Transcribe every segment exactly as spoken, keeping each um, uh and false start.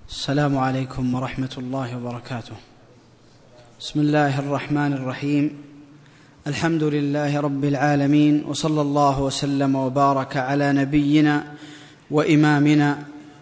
السلام عليكم ورحمة الله وبركاته. بسم الله الرحمن الرحيم. الحمد لله رب العالمين، وصلى الله وسلم وبارك على نبينا وإمامنا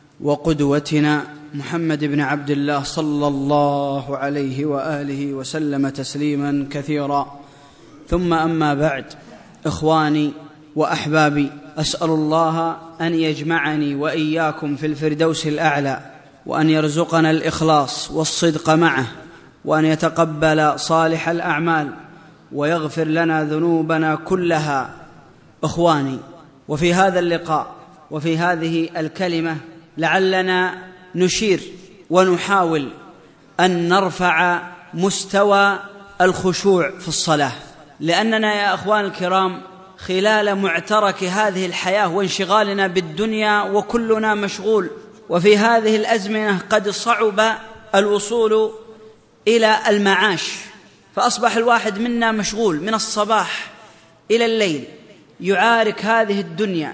وقدوتنا محمد بن عبد الله صلى الله عليه وآله وسلم تسليما كثيرا. ثم أما بعد، إخواني وأحبابي، أسأل الله أن يجمعني وإياكم في الفردوس الأعلى، وأن يرزقنا الإخلاص والصدق معه، وأن يتقبل صالح الأعمال، ويغفر لنا ذنوبنا كلها. إخواني، وفي هذا اللقاء وفي هذه الكلمة لعلنا نشير ونحاول أن نرفع مستوى الخشوع في الصلاة، لأننا يا أخوان الكرام خلال معترك هذه الحياة وانشغالنا بالدنيا وكلنا مشغول، وفي هذه الأزمنة قد صعب الوصول إلى المعاش، فأصبح الواحد منا مشغول من الصباح إلى الليل يعارك هذه الدنيا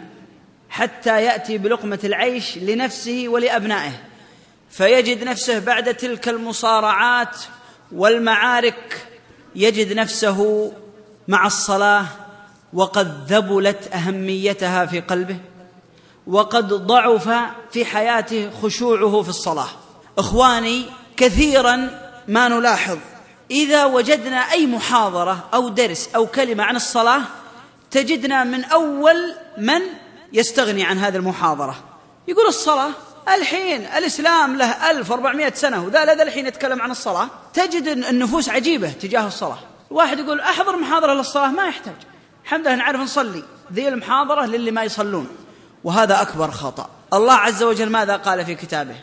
حتى يأتي بلقمة العيش لنفسه ولأبنائه، فيجد نفسه بعد تلك المصارعات والمعارك يجد نفسه مع الصلاة وقد ذبلت أهميتها في قلبه، وقد ضعف في حياته خشوعه في الصلاة. إخواني، كثيرا ما نلاحظ إذا وجدنا أي محاضرة أو درس أو كلمة عن الصلاة تجدنا من أول من يستغني عن هذه المحاضرة، يقول الصلاة الحين الإسلام له ألف وأربعمائة سنة وذا لذا الحين يتكلم عن الصلاة. تجد النفوس عجيبة تجاه الصلاة. واحد يقول أحضر محاضرة للصلاة، ما يحتاج، الحمد لله نعرف نصلي، ذي المحاضرة للي ما يصلون، وهذا أكبر خطأ. الله عز وجل ماذا قال في كتابه؟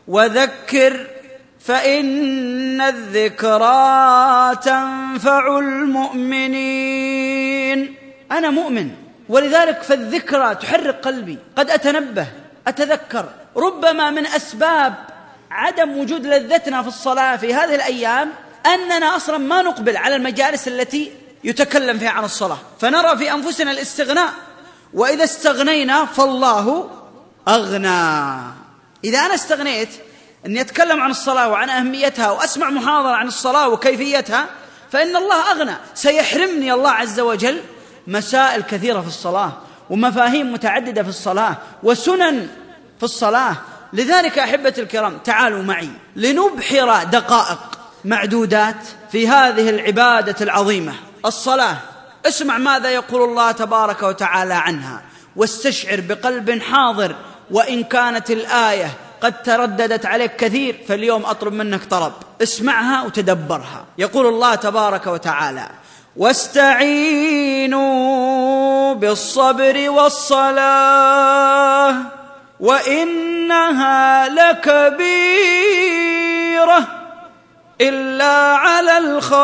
وذكر فإن الذكرى تنفع المؤمنين. أنا مؤمن، ولذلك فالذكرى تحرك قلبي، قد أتنبه أتذكر. ربما من أسباب عدم وجود لذتنا في الصلاة في هذه الأيام أننا أصلا ما نقبل على المجالس التي يتكلم فيها عن الصلاة، فنرى في أنفسنا الاستغناء، وإذا استغنينا فالله أغنى. إذا أنا استغنيت أني أتكلم عن الصلاة وعن أهميتها وأسمع محاضرة عن الصلاة وكيفيتها، فإن الله أغنى، سيحرمني الله عز وجل مسائل كثيرة في الصلاة ومفاهيم متعددة في الصلاة وسنن في الصلاة. لذلك أحبة الكرام، تعالوا معي لنبحر دقائق معدودات في هذه العبادة العظيمة الصلاة. اسمع ماذا يقول الله تبارك وتعالى عنها، واستشعر بقلب حاضر، وإن كانت الآية قد ترددت عليك كثير فاليوم أطلب منك طلب، اسمعها وتدبرها. يقول الله تبارك وتعالى: واستعينوا بالصبر والصلاة وإنها لكبيرة إلا على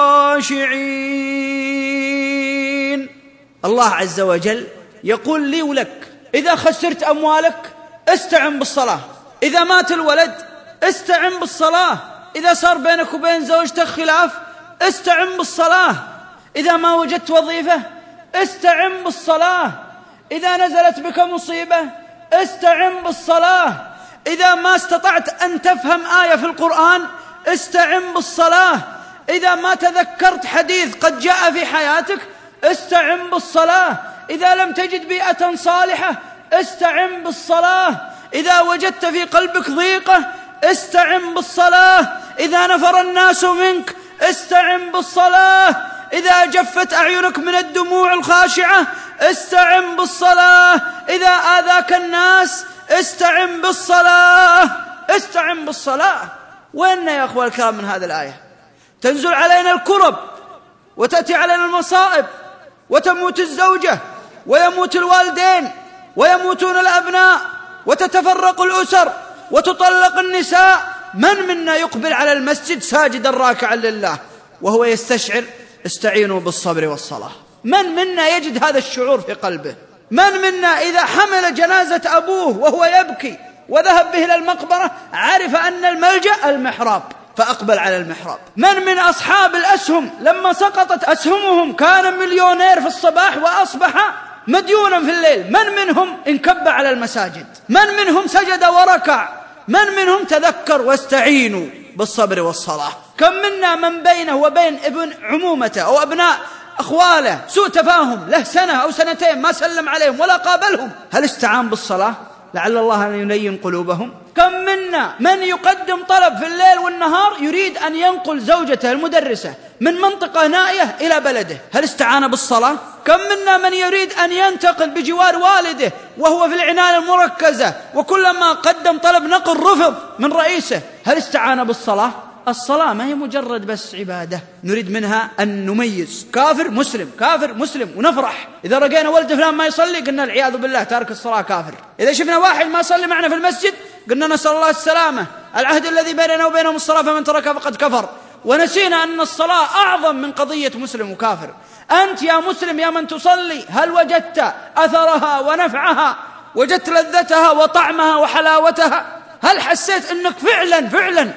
الخاشعين. الله عز وجل يقول لي ولك: إذا خسرت أموالك استعن بالصلاة، إذا مات الولد استعن بالصلاة، إذا صار بينك وبين زوجتك خلاف استعن بالصلاة، إذا ما وجدت وظيفة استعن بالصلاة، إذا نزلت بك مصيبة استعن بالصلاة، إذا ما استطعت أن تفهم آية في القرآن استعن بالصلاة، إذا ما تذكرت حديث قد جاء في حياتك استعن بالصلاة، إذا لم تجد بيئة صالحة استعن بالصلاة، إذا وجدت في قلبك ضيقة استعن بالصلاة، إذا نفر الناس منك استعن بالصلاة، إذا جفت أعينك من الدموع الخاشعة استعن بالصلاة، إذا آذاك الناس استعن بالصلاة. استعن بالصلاة. وإن يا أخوة الكرام من هذه الآية تنزل علينا الكرب وتأتي علينا المصائب، وتموت الزوجة ويموت الوالدين ويموتون الأبناء وتتفرق الأسر وتطلق النساء. من منا يقبل على المسجد ساجدا راكعا لله وهو يستشعر استعينوا بالصبر والصلاة؟ من منا يجد هذا الشعور في قلبه؟ من منا إذا حمل جنازة أبوه وهو يبكي وذهب به إلى المقبرة عرف أن الملجأ المحراب فأقبل على المحراب؟ من من أصحاب الأسهم لما سقطت أسهمهم كان مليونير في الصباح وأصبح مديونا في الليل؟ من منهم انكب على المساجد؟ من منهم سجد وركع من منهم تذكر واستعينوا بالصبر والصلاة. كم منا من بينه وبين ابن عمومته أو أبناء أخواله سوء تفاهم له سنة أو سنتين ما سلم عليهم ولا قابلهم، هل استعان بالصلاة لعل الله أن يلين قلوبهم؟ كم منا من يقدم طلب في الليل والنهار يريد أن ينقل زوجته المدرسة من منطقة نائية إلى بلده، هل استعان بالصلاة؟ كم منا من يريد أن ينتقل بجوار والده وهو في العناية المركزة وكلما قدم طلب نقل رفض من رئيسه، هل استعان بالصلاة؟ الصلاة ما هي مجرد بس عبادة نريد منها أن نميز كافر مسلم كافر مسلم ونفرح. إذا رقينا ولد فلان ما يصلي قلنا العياذ بالله تارك الصلاة كافر. إذا شفنا واحد ما يصلي معنا في المسجد قلنا نسأل الله السلامة، العهد الذي بيننا وبينهم الصلاة فمن تركها فقد كفر. ونسينا أن الصلاة أعظم من قضية مسلم وكافر. أنت يا مسلم يا من تصلي هل وجدت أثرها ونفعها؟ وجدت لذتها وطعمها وحلاوتها؟ هل حسيت أنك فعلا فعلا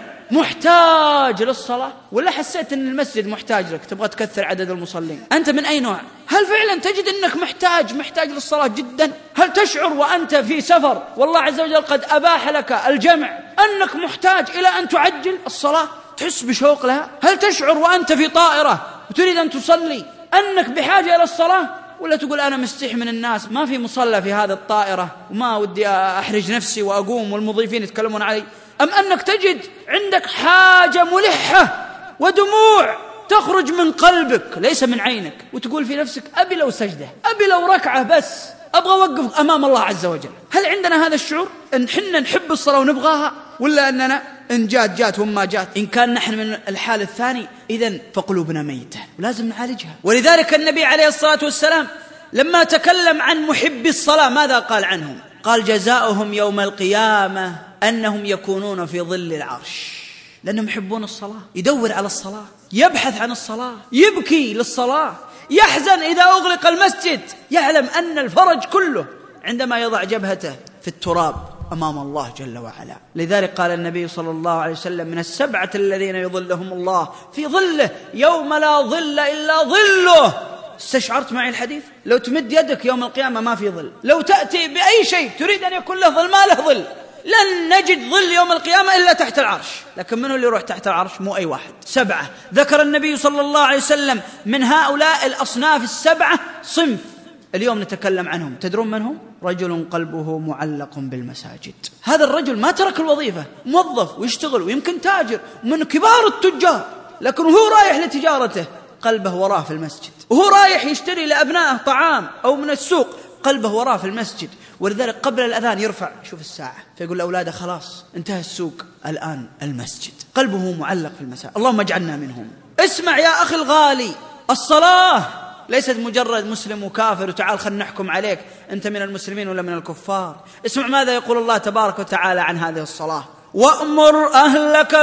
محتاج للصلاة، ولا حسيت أن المسجد محتاج لك تبغى تكثر عدد المصلين؟ أنت من أي نوع؟ هل فعلا تجد أنك محتاج محتاج للصلاة جدا؟ هل تشعر وأنت في سفر والله عز وجل قد أباح لك الجمع أنك محتاج إلى أن تعجل الصلاة، تحس بشوق لها؟ هل تشعر وأنت في طائرة وتريد أن تصلي أنك بحاجة إلى الصلاة، ولا تقول أنا مستحي من الناس ما في مصلى في هذه الطائرة وما ودي أحرج نفسي وأقوم والمضيفين يتكلمون علي؟ أم أنك تجد عندك حاجة ملحة ودموع تخرج من قلبك ليس من عينك وتقول في نفسك أبي لو سجدة أبي لو ركعة بس أبغى أوقف أمام الله عز وجل؟ هل عندنا هذا الشعور أن حنا نحب الصلاة ونبغاها، ولا أننا إن جات جات وما جات؟ إن كان نحن من الحال الثاني إذن فقلوبنا ميتة ولازم نعالجها. ولذلك النبي عليه الصلاة والسلام لما تكلم عن محبي الصلاة ماذا قال عنهم؟ قال جزاؤهم يوم القيامة أنهم يكونون في ظل العرش، لأنهم يحبون الصلاة، يدور على الصلاة، يبحث عن الصلاة، يبكي للصلاة، يحزن إذا أغلق المسجد، يعلم أن الفرج كله عندما يضع جبهته في التراب أمام الله جل وعلا. لذلك قال النبي صلى الله عليه وسلم من السبعة الذين يظلهم الله في ظله يوم لا ظل إلا ظله. استشعرت معي الحديث؟ لو تمد يدك يوم القيامة ما في ظل، لو تأتي بأي شيء تريد أن يكون له ظل ما له ظل، لن نجد ظل يوم القيامة إلا تحت العرش. لكن من هو اللي يروح تحت العرش؟ مو أي واحد. سبعة ذكر النبي صلى الله عليه وسلم من هؤلاء الأصناف السبعة صنف اليوم نتكلم عنهم، تدرون من هم؟ رجل قلبه معلق بالمساجد. هذا الرجل ما ترك الوظيفة، موظف ويشتغل ويمكن تاجر من كبار التجار، لكن هو رايح لتجارته قلبه وراه في المسجد، وهو رايح يشتري لأبنائه طعام أو من السوق قلبه وراه في المسجد. ولذلك قبل الأذان يرفع شوف الساعة فيقول لأولاده خلاص انتهى السوق الآن المسجد، قلبه معلق في المساجد. اللهم اجعلنا منهم. اسمع يا أخي الغالي، الصلاة ليست مجرد مسلم وكافر وتعال خلنا نحكم عليك أنت من المسلمين ولا من الكفار. اسمع ماذا يقول الله تبارك وتعالى عن هذه الصلاة: وأمر أهلك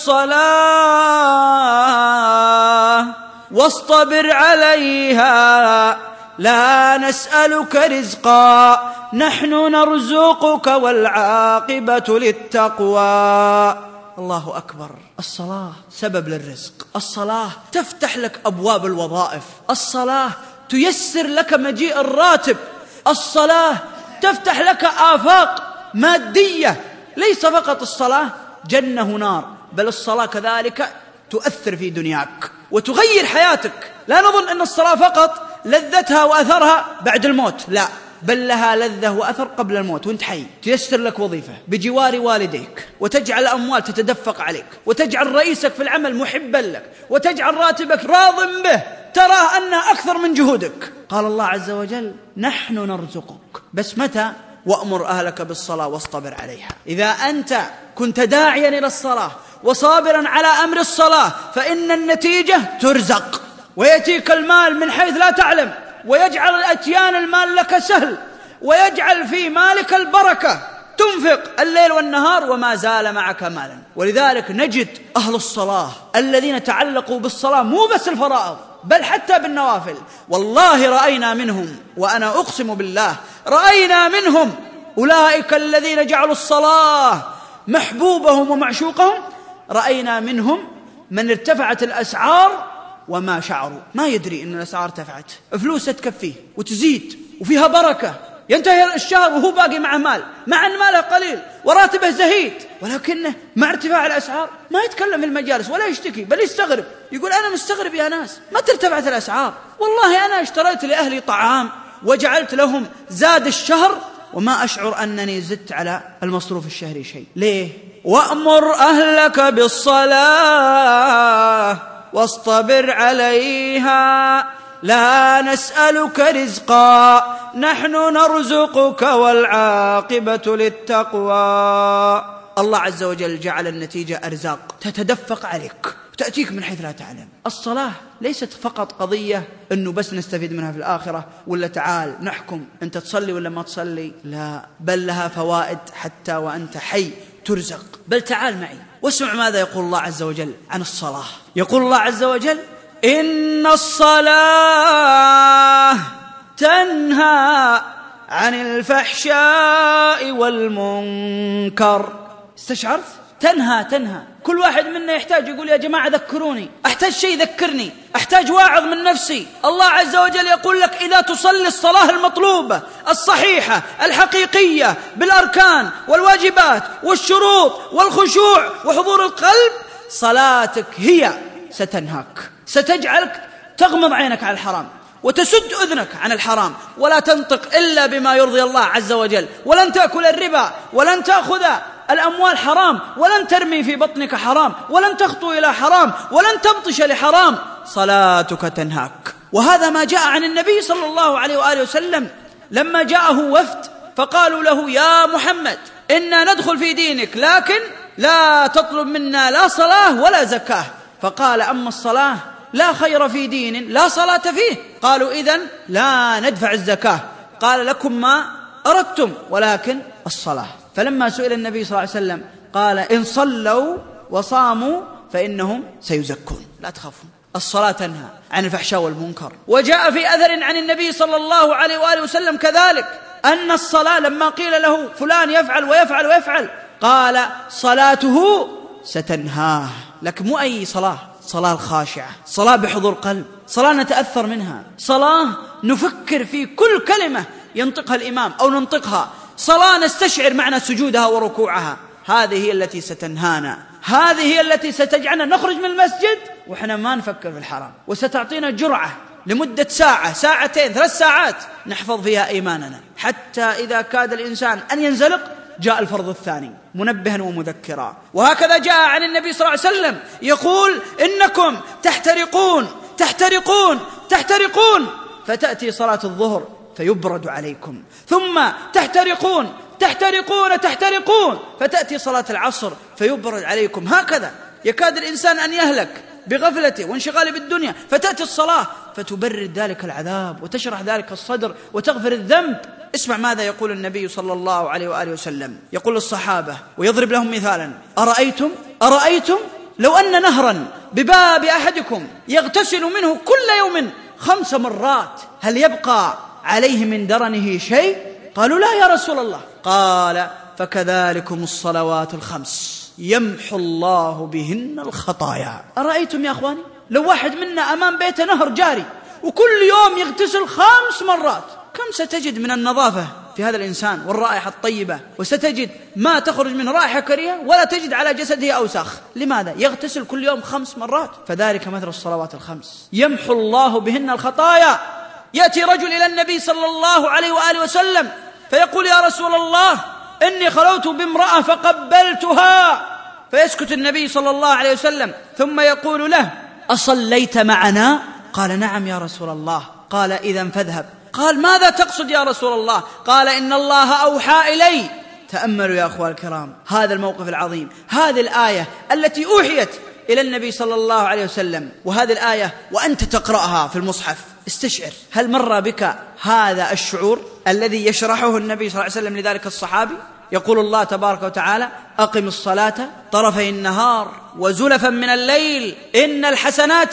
بالصلاة واصطبر عليها لا نسألك رزقا نحن نرزقك والعاقبة للتقوى. الله أكبر. الصلاة سبب للرزق، الصلاة تفتح لك أبواب الوظائف، الصلاة تيسر لك مجيء الراتب، الصلاة تفتح لك آفاق مادية. ليس فقط الصلاة جنة ونار، بل الصلاة كذلك تؤثر في دنياك وتغير حياتك. لا نظن أن الصلاة فقط لذتها وأثرها بعد الموت، لا، بل لها لذة وأثر قبل الموت وانت حي. تيسر لك وظيفة بجوار والديك، وتجعل أموال تتدفق عليك، وتجعل رئيسك في العمل محبا لك، وتجعل راتبك راض به تراه أنه أكثر من جهودك. قال الله عز وجل نحن نرزقك، بس متى؟ وأمر أهلك بالصلاة واصطبر عليها. إذا أنت كنت داعيا إلى الصلاة وصابرا على أمر الصلاة فإن النتيجة ترزق، ويأتيك المال من حيث لا تعلم، ويجعل أتيان المال لك سهل، ويجعل في مالك البركة، تنفق الليل والنهار وما زال معك مالا. ولذلك نجد أهل الصلاة الذين تعلقوا بالصلاة مو بس الفرائض بل حتى بالنوافل. والله رأينا منهم، وأنا أقسم بالله رأينا منهم أولئك الذين جعلوا الصلاة محبوبهم ومعشوقهم، رأينا منهم من ارتفعت الأسعار وما شعروا، ما يدري أن الأسعار ارتفعت، فلوسه تكفيه وتزيد وفيها بركة، ينتهي الشهر وهو باقي معه مال، مع أن ماله قليل وراتبه زهيد، ولكنه مع ارتفاع الأسعار ما يتكلم في المجالس ولا يشتكي، بل يستغرب، يقول أنا مستغرب يا ناس متى ارتفعت الأسعار؟ والله أنا اشتريت لأهلي طعام وجعلت لهم زاد الشهر وما أشعر أنني زدت على المصروف الشهري شيء. ليه؟ وأمر أهلك بالصلاة واصطبر عليها لا نسألك رزقا نحن نرزقك والعاقبة للتقوى. الله عز وجل جعل النتيجة أرزاق تتدفق عليك وتأتيك من حيث لا تعلم. الصلاة ليست فقط قضية أنه بس نستفيد منها في الآخرة، ولا تعال نحكم أنت تصلي ولا ما تصلي، لا، بل لها فوائد حتى وأنت حي ترزق. بل تعال معي واسمع ماذا يقول الله عز وجل عن الصلاة. يقول الله عز وجل إن الصلاة تنهى عن الفحشاء والمنكر. استشعرت؟ تنهى تنهى. كل واحد منا يحتاج يقول يا جماعة ذكروني، أحتاج شيء ذكرني، أحتاج واعظ من نفسي. الله عز وجل يقول لك إذا تصلي الصلاة المطلوبة الصحيحة الحقيقية بالأركان والواجبات والشروط والخشوع وحضور القلب، صلاتك هي ستنهاك، ستجعلك تغمض عينك على الحرام وتسد أذنك عن الحرام، ولا تنطق إلا بما يرضي الله عز وجل، ولن تأكل الربا، ولن تأخذ الأموال حرام، ولن ترمي في بطنك حرام، ولن تخطو إلى حرام، ولن تبطش لحرام. صلاتك تنهاك. وهذا ما جاء عن النبي صلى الله عليه وآله وسلم لما جاءه وفد فقالوا له يا محمد إنا ندخل في دينك لكن لا تطلب منا لا صلاة ولا زكاة. فقال أما الصلاة لا خير في دين لا صلاة فيه. قالوا إذن لا ندفع الزكاة. قال لكم ما أردتم ولكن الصلاة. فلما سئل النبي صلى الله عليه وسلم قال إن صلوا وصاموا فإنهم سيزكون. لا تخافوا، الصلاة تنهى عن الفحشاء والمنكر. وجاء في أثر عن النبي صلى الله عليه وآله وسلم كذلك أن الصلاة لما قيل له فلان يفعل ويفعل ويفعل قال صلاته ستنهاه. لكن مو أي صلاة، صلاة الخاشعة، صلاة بحضور قلب، صلاة نتأثر منها، صلاة نفكر في كل كلمة ينطقها الإمام أو ننطقها، صلاة نستشعر معنى سجودها وركوعها. هذه هي التي ستنهانا، هذه هي التي ستجعلنا نخرج من المسجد وإحنا ما نفكر في الحرام، وستعطينا جرعة لمدة ساعة ساعتين ثلاث ساعات نحفظ فيها إيماننا، حتى إذا كاد الإنسان أن ينزلق جاء الفرض الثاني منبها ومذكرا. وهكذا جاء عن النبي صلى الله عليه وسلم يقول إنكم تحترقون تحترقون تحترقون فتأتي صلاة الظهر فيبرد عليكم، ثم تحترقون تحترقون تحترقون فتأتي صلاة العصر فيبرد عليكم. هكذا يكاد الإنسان أن يهلك بغفلته وانشغاله بالدنيا، فتأتي الصلاة فتبرد ذلك العذاب وتشرح ذلك الصدر وتغفر الذنب. اسمع ماذا يقول النبي صلى الله عليه وآله وسلم، يقول للصحابة ويضرب لهم مثالا: أرأيتم أرأيتم لو أن نهرا بباب أحدكم يغتسل منه كل يوم خمس مرات هل يبقى عليه من درنه شيء؟ قالوا لا يا رسول الله. قال فكذلكم الصلوات الخمس يمحو الله بهن الخطايا. أرأيتم يا أخواني لو واحد منا أمام بيته نهر جاري وكل يوم يغتسل خمس مرات، كم ستجد من النظافة في هذا الإنسان والرائحة الطيبة، وستجد ما تخرج من رائحة كريهة ولا تجد على جسده أوساخ. لماذا؟ يغتسل كل يوم خمس مرات. فذلك مثل الصلوات الخمس يمحو الله بهن الخطايا. يأتي رجل إلى النبي صلى الله عليه وآله وسلم فيقول يا رسول الله إني خلوت بامرأة فقبلتها، فيسكت النبي صلى الله عليه وسلم ثم يقول له أصليت معنا؟ قال نعم يا رسول الله. قال إذن فاذهب. قال ماذا تقصد يا رسول الله؟ قال إن الله أوحى إلي. تأملوا يا أخوة الكرام هذا الموقف العظيم، هذه الآية التي أوحيت إلى النبي صلى الله عليه وسلم، وهذه الآية وأنت تقرأها في المصحف استشعر هل مر بك هذا الشعور الذي يشرحه النبي صلى الله عليه وسلم لذلك الصحابي؟ يقول الله تبارك وتعالى أقم الصلاة طرفي النهار وزلفا من الليل إن الحسنات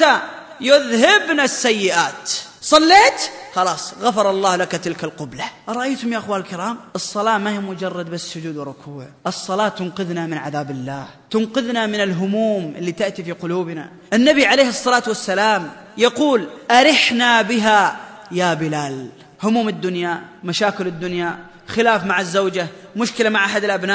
يذهبن السيئات. صليت خلاص غفر الله لك تلك القبلة. أرأيتم يا أخوة الكرام الصلاة ما هي مجرد بس سجود وركوع، الصلاة تنقذنا من عذاب الله، تنقذنا من الهموم اللي تأتي في قلوبنا. النبي عليه الصلاة والسلام يقول أرحنا بها يا بلال. هموم الدنيا، مشاكل الدنيا، خلاف مع الزوجة، مشكلة مع أحد الأبناء،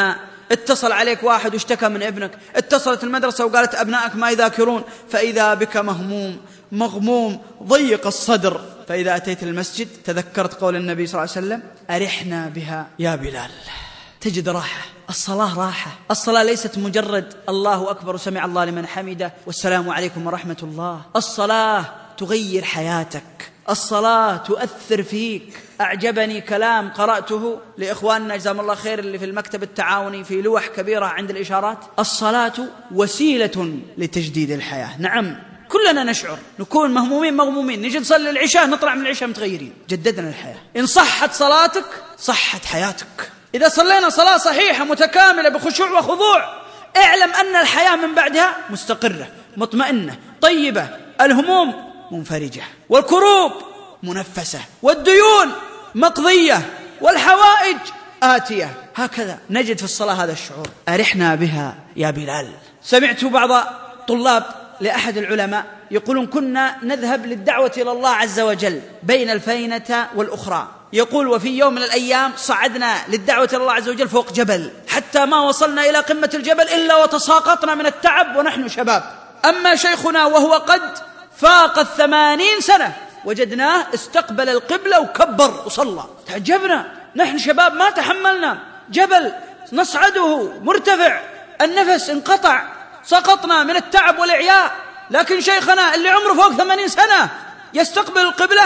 اتصل عليك واحد واشتكى من ابنك، اتصلت المدرسة وقالت أبنائك ما يذاكرون، فإذا بك مهموم مغموم ضيق الصدر، فإذا أتيت المسجد تذكرت قول النبي صلى الله عليه وسلم: أرحنا بها يا بلال. تجد راحة. الصلاة راحة. الصلاة ليست مجرد الله أكبر وسمع الله لمن حمده والسلام عليكم ورحمة الله. الصلاة تغير حياتك، الصلاة تؤثر فيك. أعجبني كلام قرأته لإخواننا جزاهم الله خير اللي في المكتب التعاوني في لوح كبيرة عند الإشارات: الصلاة وسيلة لتجديد الحياة. نعم، كلنا نشعر نكون مهمومين مغمومين، نجي نصلي العشاء نطلع من العشاء متغيرين، جددنا الحياة. إن صحت صلاتك صحت حياتك. إذا صلينا صلاة صحيحة متكاملة بخشوع وخضوع، اعلم أن الحياة من بعدها مستقرة مطمئنة طيبة، الهموم منفرجة، والكروب منفسة، والديون مقضية، والحوائج آتية. هكذا نجد في الصلاة هذا الشعور. أرحنا بها يا بلال. سمعت بعض طلاب لأحد العلماء يقولون: كنا نذهب للدعوة إلى الله عز وجل بين الفينة والأخرى. يقول: وفي يوم من الأيام صعدنا للدعوة إلى الله عز وجل فوق جبل، حتى ما وصلنا إلى قمة الجبل إلا وتساقطنا من التعب ونحن شباب. أما شيخنا وهو قد فاق الثمانين سنة وجدناه استقبل القبلة وكبر وصلى. تعجبنا، نحن شباب ما تحملنا جبل نصعده مرتفع، النفس انقطع، سقطنا من التعب والإعياء. لكن شيخنا اللي عمره فوق ثمانين سنة يستقبل القبلة،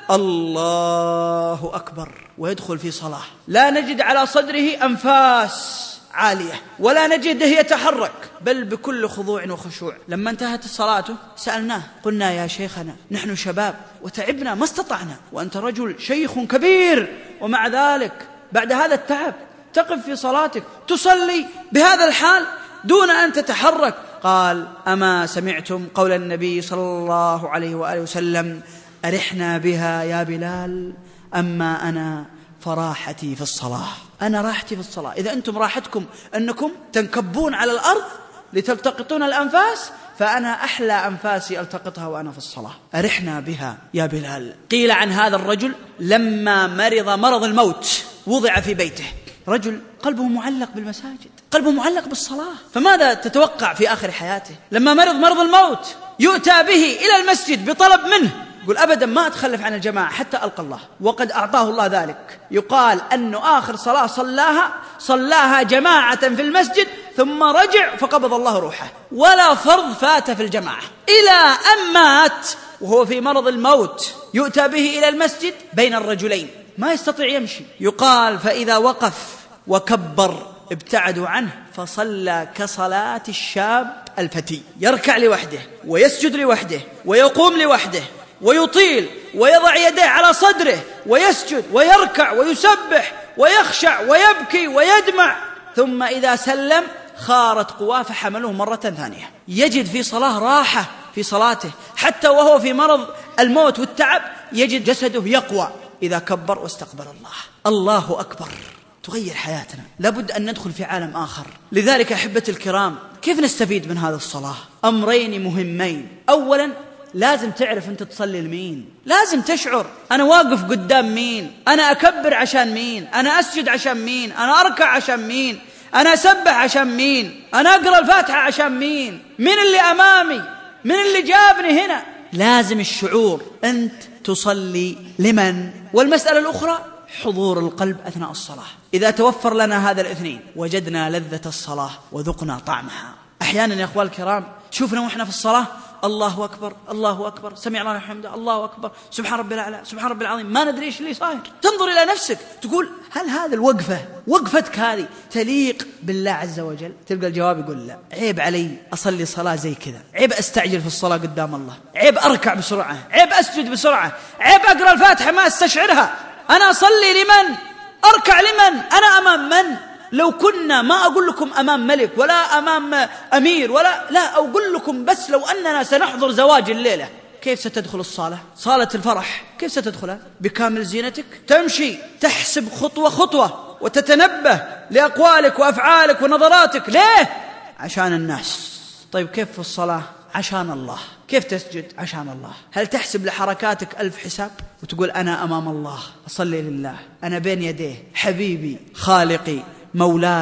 الله أكبر، ويدخل في صلاة. لا نجد على صدره أنفاس عالية، ولا نجده يتحرك، بل بكل خضوع وخشوع. لما انتهت الصلاة سألناه، قلنا: يا شيخنا نحن شباب وتعبنا ما استطعنا، وأنت رجل شيخ كبير، ومع ذلك بعد هذا التعب تقف في صلاتك تصلي بهذا الحال دون أن تتحرك. قال: أما سمعتم قول النبي صلى الله عليه وآله وسلم: أرحنا بها يا بلال، أما أنا فراحتي في الصلاة. أنا راحتي في الصلاة. إذا أنتم راحتكم أنكم تنكبون على الأرض لتلتقطون الأنفاس، فأنا أحلى أنفاسي ألتقطها وأنا في الصلاة. أرحنا بها يا بلال. قيل عن هذا الرجل لما مرض مرض الموت وضع في بيته، رجل قلبه معلق بالمساجد، قلبه معلق بالصلاة، فماذا تتوقع في آخر حياته؟ لما مرض مرض الموت يؤتى به إلى المسجد بطلب منه، يقول: أبدا ما أتخلف عن الجماعة حتى ألقى الله، وقد أعطاه الله ذلك. يقال أنه آخر صلاة صلاها صلاها جماعة في المسجد، ثم رجع فقبض الله روحه، ولا فرض فات في الجماعة، إلى أن مات وهو في مرض الموت. يؤتى به إلى المسجد بين الرجلين، ما يستطيع يمشي. يقال: فإذا وقف وكبر ابتعدوا عنه، فصلى كصلاة الشاب الفتي، يركع لوحده ويسجد لوحده ويقوم لوحده ويطيل ويضع يديه على صدره ويسجد ويركع ويسبح ويخشع ويبكي ويدمع، ثم إذا سلم خارت قواه فحملوه مرة ثانية. يجد في صلاة راحة في صلاته، حتى وهو في مرض الموت والتعب يجد جسده يقوى إذا كبر واستقبل الله. الله أكبر. تغير حياتنا. لابد أن ندخل في عالم آخر. لذلك أحبتي الكرام، كيف نستفيد من هذه الصلاة؟ أمرين مهمين. أولا، لازم تعرف أنت تصلي لمين، لازم تشعر أنا واقف قدام مين، أنا أكبر عشان مين، أنا أسجد عشان مين، أنا أركع عشان مين، أنا أسبح عشان مين، أنا أقرأ الفاتحة عشان مين، مين اللي أمامي، مين اللي جابني هنا. لازم الشعور أنت تصلي لمن. والمسألة الأخرى حضور القلب أثناء الصلاة. إذا توفر لنا هذا الاثنين وجدنا لذة الصلاة وذقنا طعمها. أحيانا يا أخوان الكرام شوفنا وإحنا في الصلاة الله أكبر الله أكبر سمع الله حمده الله أكبر سبحان ربي الأعلى سبحان ربي العظيم، ما ندري إيش اللي صاير. تنظر إلى نفسك تقول هل هذه الوقفة وقفتك هذه تليق بالله عز وجل؟ تلقى الجواب يقول لا. عيب علي أصلي صلاة زي كذا، عيب أستعجل في الصلاة قدام الله، عيب أركع بسرعة، عيب أسجد بسرعة، عيب أقرأ الفاتحة ما أستشعرها. أنا أصلي لمن؟ أركع لمن؟ أنا أمام من؟ لو كنا ما أقول لكم أمام ملك ولا أمام أمير ولا لا، أقول لكم بس لو أننا سنحضر زواج الليلة، كيف ستدخل الصالة؟ صالة الفرح كيف ستدخلها؟ بكامل زينتك، تمشي تحسب خطوة خطوة وتتنبه لأقوالك وأفعالك ونظراتك. ليه؟ عشان الناس. طيب كيف في الصلاة؟ عشان الله. كيف تسجد؟ عشان الله. هل تحسب لحركاتك ألف حساب وتقول أنا أمام الله أصلي لله، أنا بين يديه حبيبي خالقي مولاي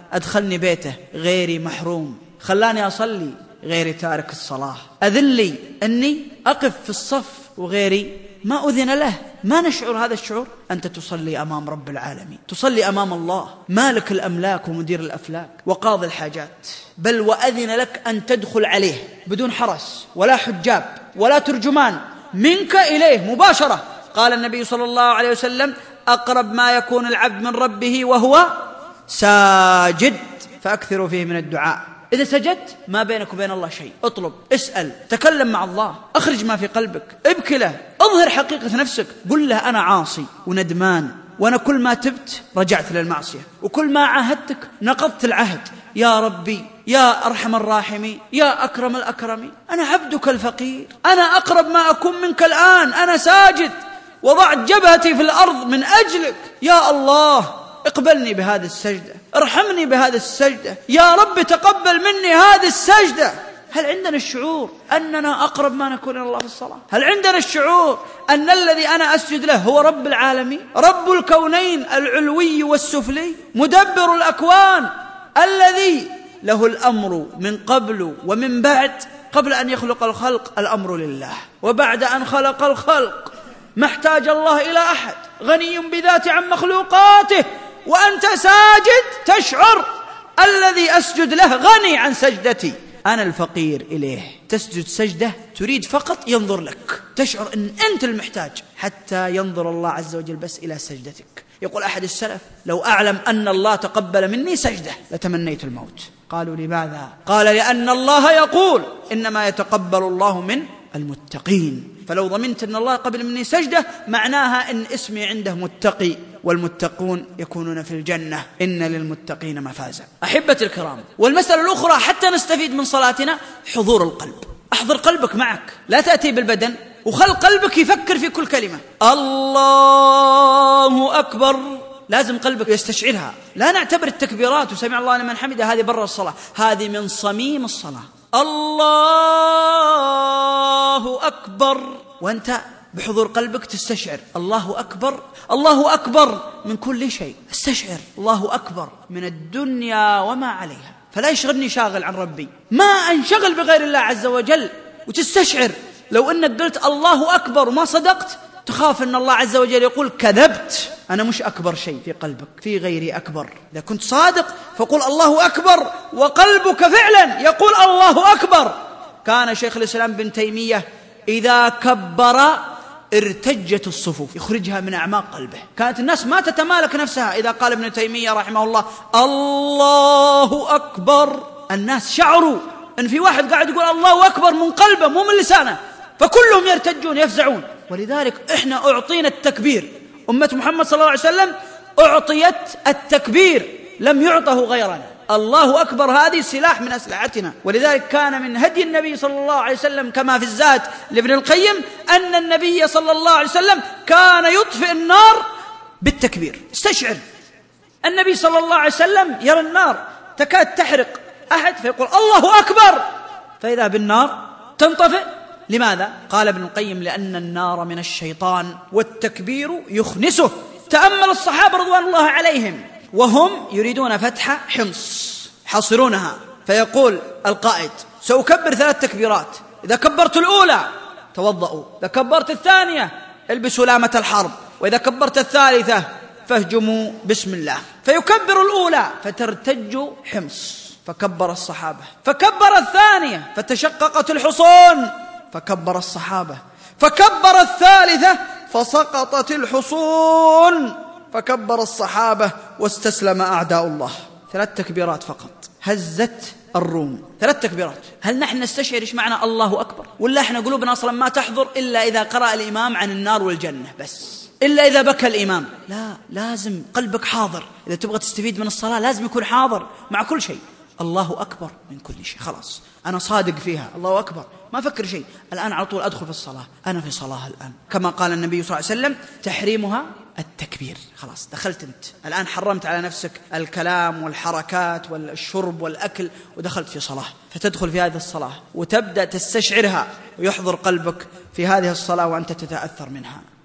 أدخلني بيته غيري محروم، خلاني أصلي غيري تارك الصلاة، أذن لي أني أقف في الصف وغيري ما أذن له. ما نشعر هذا الشعور؟ أنت تصلي أمام رب العالمين، تصلي أمام الله مالك الأملاك ومدير الأفلاك وقاضي الحاجات، بل وأذن لك أن تدخل عليه بدون حرس ولا حجاب ولا ترجمان، منك إليه مباشرة. قال النبي صلى الله عليه وسلم: أقرب ما يكون العبد من ربه وهو ساجد، فأكثروا فيه من الدعاء. إذا سجدت ما بينك وبين الله شيء، اطلب، اسأل، تكلم مع الله، أخرج ما في قلبك، ابكي له، اظهر حقيقة نفسك، قل له أنا عاصي وندمان، وأنا كل ما تبت رجعت للمعصية، وكل ما عاهدتك نقضت العهد. يا ربي يا أرحم الراحمين يا أكرم الأكرمين، أنا عبدك الفقير، أنا أقرب ما أكون منك الآن، أنا ساجد وضعت جبهتي في الأرض من أجلك. يا الله اقبلني بهذه السجدة، ارحمني بهذه السجدة، يا رب تقبل مني هذه السجدة. هل عندنا الشعور أننا أقرب ما نكون إلى الله في الصلاة؟ هل عندنا الشعور أن الذي أنا أسجد له هو رب العالمين، رب الكونين العلوي والسفلي، مدبر الأكوان، الذي له الأمر من قبل ومن بعد؟ قبل أن يخلق الخلق الأمر لله، وبعد أن خلق الخلق ما احتاج الله إلى أحد، غني بذاته عن مخلوقاته، وأنت ساجد تشعر الذي أسجد له غني عن سجدتي، أنا الفقير إليه. تسجد سجدة تريد فقط ينظر لك، تشعر أن أنت المحتاج، حتى ينظر الله عز وجل بس إلى سجدتك. يقول أحد السلف: لو أعلم أن الله تقبل مني سجدة لتمنيت الموت. قالوا: لماذا؟ قال: لأن الله يقول إنما يتقبل الله من المتقين، فلو ضمنت أن الله قبل مني سجدة معناها أن اسمي عنده متقي، والمتقون يكونون في الجنة، إن للمتقين مفازا. أحبتي الكرام، والمسألة الأخرى حتى نستفيد من صلاتنا حضور القلب. أحضر قلبك معك، لا تأتي بالبدن، وخل قلبك يفكر في كل كلمة. الله أكبر، لازم قلبك يستشعرها. لا نعتبر التكبيرات وسمع الله لمن حمده هذه برا الصلاة، هذه من صميم الصلاة. الله أكبر، وأنت بحضور قلبك تستشعر الله أكبر، الله أكبر من كل شيء. استشعر الله أكبر من الدنيا وما عليها، فلا يشغلني شاغل عن ربي، ما أنشغل بغير الله عز وجل. وتستشعر لو أنك قلت الله أكبر وما صدقت، تخاف أن الله عز وجل يقول كذبت، أنا مش أكبر شيء في قلبك، في غيري أكبر. إذا كنت صادق فقل الله أكبر وقلبك فعلا يقول الله أكبر. كان شيخ الإسلام بن تيمية إذا كبر ارتجت الصفوف، يخرجها من أعماق قلبه. كانت الناس ما تتمالك نفسها إذا قال ابن تيمية رحمه الله الله أكبر، الناس شعروا أن في واحد قاعد يقول الله أكبر من قلبه مو من لسانه، فكلهم يرتجون يفزعون. ولذلك إحنا أعطينا التكبير، أمة محمد صلى الله عليه وسلم أعطيت التكبير، لم يعطه غيرنا. الله أكبر هذه سلاح من أسلحتنا. ولذلك كان من هدي النبي صلى الله عليه وسلم كما في الزاد لابن القيم أن النبي صلى الله عليه وسلم كان يطفئ النار بالتكبير. استشعر النبي صلى الله عليه وسلم يرى النار تكاد تحرق أحد فيقول الله أكبر، فإذا بالنار تنطفئ. لماذا؟ قال ابن القيم لأن النار من الشيطان والتكبير يخنسه. تأمل الصحابة رضوان الله عليهم وهم يريدون فتح حمص حاصرونها، فيقول القائد سأكبر ثلاث تكبيرات، إذا كبرت الأولى توضأوا، إذا كبرت الثانية البسوا لامة الحرب، وإذا كبرت الثالثة فاهجموا بسم الله. فيكبر الأولى فترتج حمص، فكبر الصحابة، فكبر الثانية فتشققت الحصون، فكبر الصحابة، فكبر الثالثة فسقطت الحصون، فكبر الصحابة واستسلم أعداء الله. ثلاث تكبيرات فقط هزت الروم، ثلاث تكبيرات. هل نحن نستشعر إيش معنى الله أكبر؟ ولا إحنا قلوبنا أصلا ما تحضر إلا إذا قرأ الإمام عن النار والجنة بس، إلا إذا بكى الإمام؟ لا، لازم قلبك حاضر. إذا تبغى تستفيد من الصلاة لازم يكون حاضر مع كل شيء. الله أكبر من كل شيء، خلاص أنا صادق فيها، الله أكبر، ما أفكر شيء الآن، على طول أدخل في الصلاة، أنا في صلاة الآن. كما قال النبي صلى الله عليه وسلم تحريمها التكبير، خلاص دخلت أنت الآن، حرمت على نفسك الكلام والحركات والشرب والأكل ودخلت في صلاة، فتدخل في هذه الصلاة وتبدأ تستشعرها ويحضر قلبك في هذه الصلاة وأنت تتأثر منها.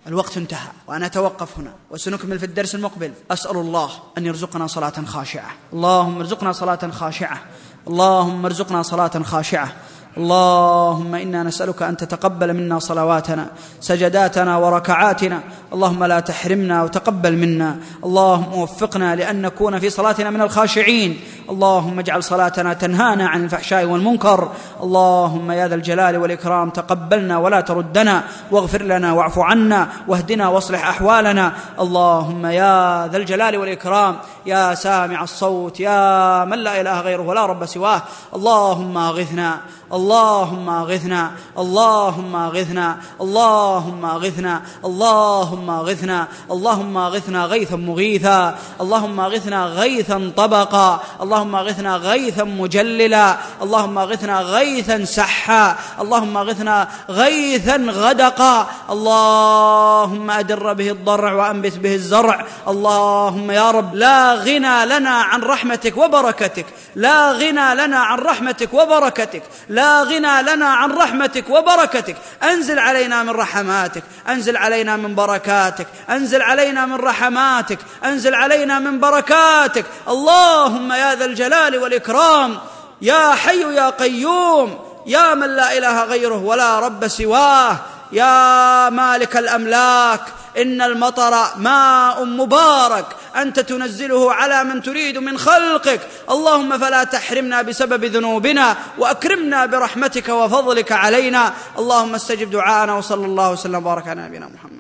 الوقت انتهى وأنا أتوقف هنا وسنكمل في الدرس المقبل. أسأل الله أن يرزقنا صلاة خاشعة. اللهم ارزقنا صلاة خاشعة. اللهم ارزقنا صلاة خاشعة. اللهم إنا نسألك أن تتقبل منا صلواتنا، سجداتنا وركعاتنا. اللهم لا تحرمنا وتقبل منا. اللهم وفقنا لأن نكون في صلاتنا من الخاشعين. اللهم اجعل صلاتنا تنهانا عن الفحشاء والمنكر. اللهم يا ذا الجلال والإكرام تقبلنا ولا تردنا، واغفر لنا واعف عنا واهدنا واصلح أحوالنا. اللهم يا ذا الجلال والإكرام يا سامع الصوت يا من لا إله غيره ولا رب سواه، اللهم أغثنا اللهم أغثنا اللهم أغثنا اللهم أغثنا اللهم أغثنا اللهم أغثنا غيثا مغيثا. اللهم أغثنا غيثا طبقا. اللهم أغثنا غيثا مجللا. اللهم أغثنا غيثا سحا. اللهم أغثنا غيثا غدقا. اللهم أدر به الضرع وأنبت به الزرع. اللهم يا رب لا غنى لنا عن رحمتك وبركتك، لا غنى لنا عن رحمتك وبركتك، لا غنى لنا عن رحمتك وبركتك. أنزل علينا من رحماتك، أنزل علينا من بركاتك، أنزل علينا من رحماتك، أنزل علينا من بركاتك. اللهم يا ذا الجلال والإكرام يا حي يا قيوم يا من لا إله غيره ولا رب سواه، يا مالك الأملاك، إن المطر ماء مبارك أنت تنزله على من تريد من خلقك. اللهم فلا تحرمنا بسبب ذنوبنا وأكرمنا برحمتك وفضلك علينا. اللهم استجب دعاءنا، وصلى الله وسلم وبارك على نبينا محمد.